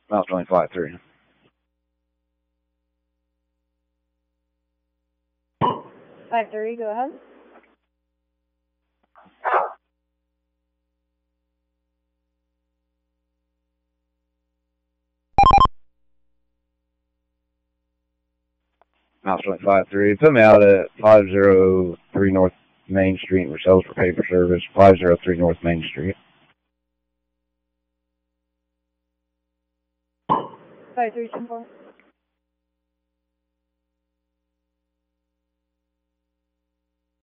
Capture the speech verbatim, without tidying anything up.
Miles twenty five three. Five three, go ahead. Miles twenty five three. Put me out at five zero three North Main Street, Versailles for paper service. Five zero three North Main Street. Five three two four.